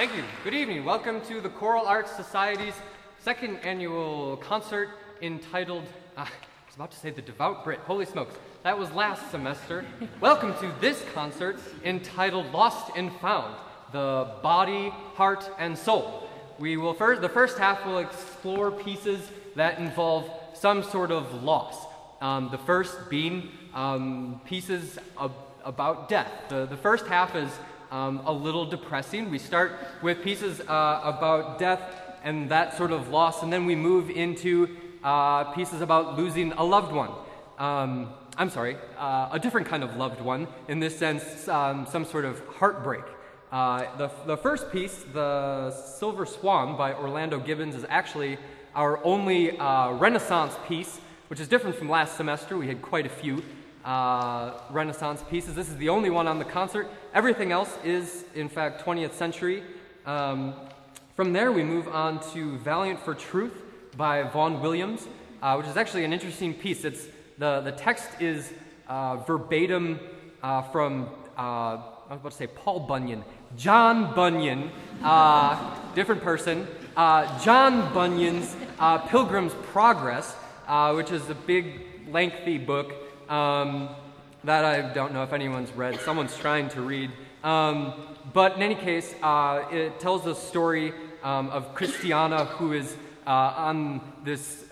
Thank you. Good evening. Welcome to the Choral Arts Society's second annual concert entitled, I was about to say The Devout Brit. Holy smokes, that was last semester. Welcome to this concert entitled Lost and Found, the Body, Heart, and Soul. The first half will explore pieces that involve some sort of loss. The first being pieces about death. The first half is a little depressing. We start with pieces about death and that sort of loss, and then we move into pieces about losing a loved one. A different kind of loved one, in this sense, some sort of heartbreak. The first piece, The Silver Swan by Orlando Gibbons, is actually our only Renaissance piece, which is different from last semester. We had quite a few Renaissance pieces. This is the only one on the concert. Everything else is, in fact, 20th century. From there, we move on to Valiant for Truth by Vaughan Williams, which is actually an interesting piece. The text is verbatim from, I was about to say Paul Bunyan, John Bunyan, different person, John Bunyan's Pilgrim's Progress, which is a big, lengthy book that I don't know if anyone's read. Someone's trying to read. But in any case, it tells the story of Christiana, who is on this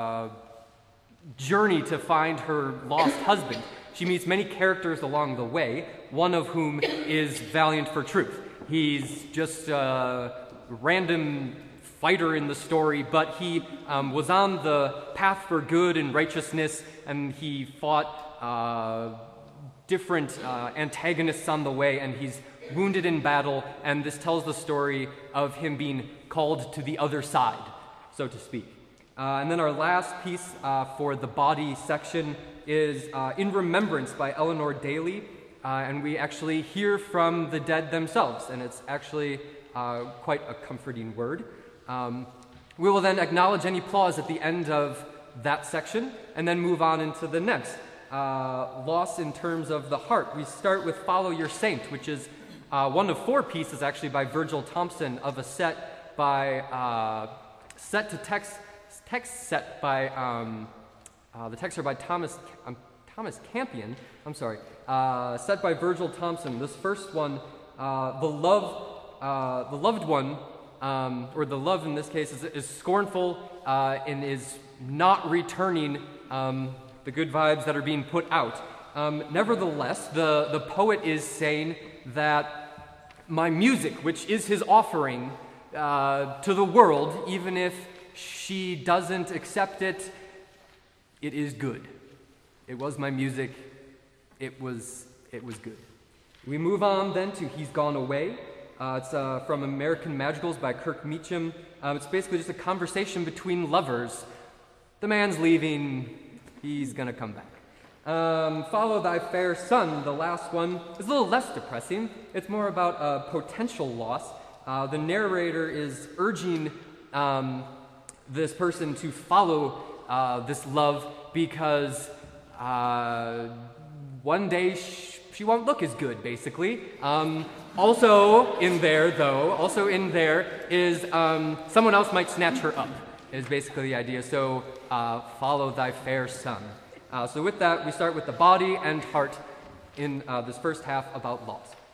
journey to find her lost husband. She meets many characters along the way, one of whom is Valiant for Truth. He's just a random fighter in the story, but he was on the path for good and righteousness, and he fought different antagonists on the way, and he's wounded in battle, and this tells the story of him being called to the other side, so to speak. And then our last piece for the body section is In Remembrance by Eleanor Daly, and we actually hear from the dead themselves, and it's actually quite a comforting word. We will then acknowledge any applause at the end of that section, and then move on into the next. Loss in terms of the heart. We start with Follow Your Saint, which is one of four pieces actually by Virgil Thompson of a set by set to text set by the texts are by Thomas Campion. I'm sorry. Set by Virgil Thompson. This first one, the loved one, or the love in this case, is scornful and is not returning the good vibes that are being put out. Nevertheless, the poet is saying that my music, which is his offering to the world, even if she doesn't accept it, it is good. It was my music. It was good. We move on then to He's Gone Away. It's from American Madrigals by Kirk Meacham. It's basically just a conversation between lovers. The man's leaving. He's gonna come back. Follow Thy Fair Son, the last one, is a little less depressing. It's more about a potential loss. The narrator is urging this person to follow this love because one day she won't look as good, basically. Also in there is someone else might snatch her up, is basically the idea. So follow Thy Fair Son. So with that, we start with the body and heart in this first half about loss.